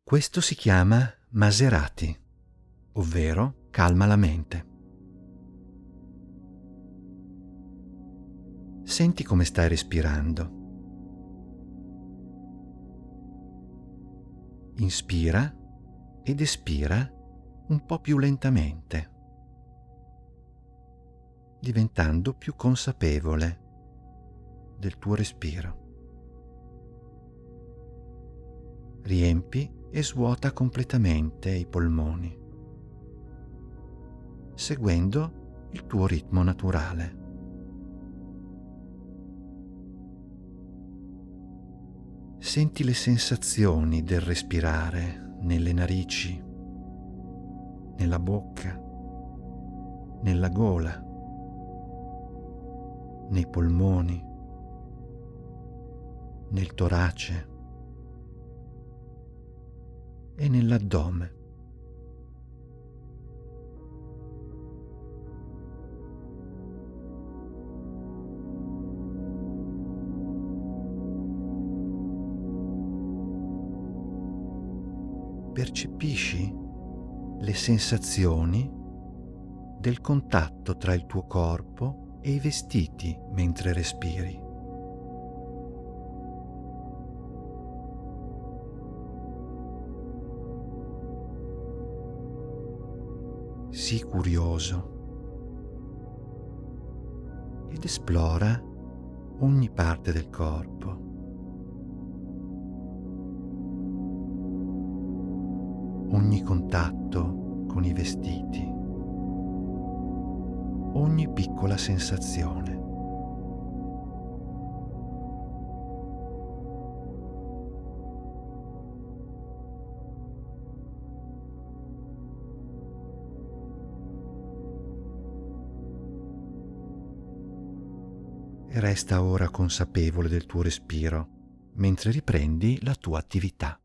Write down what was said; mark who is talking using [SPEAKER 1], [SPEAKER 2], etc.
[SPEAKER 1] Questo si chiama Maserati, ovvero calma la mente. Senti come stai respirando. Inspira ed espira un po' più lentamente, diventando più consapevole del tuo respiro. Riempi e svuota completamente i polmoni, seguendo il tuo ritmo naturale. Senti le sensazioni del respirare nelle narici, nella bocca, nella gola, nei polmoni, nel torace e nell'addome. Percepisci le sensazioni del contatto tra il tuo corpo e i vestiti mentre respiri. Sii curioso ed esplora ogni parte del corpo. Ogni contatto con i vestiti, ogni piccola sensazione. E resta ora consapevole del tuo respiro mentre riprendi la tua attività.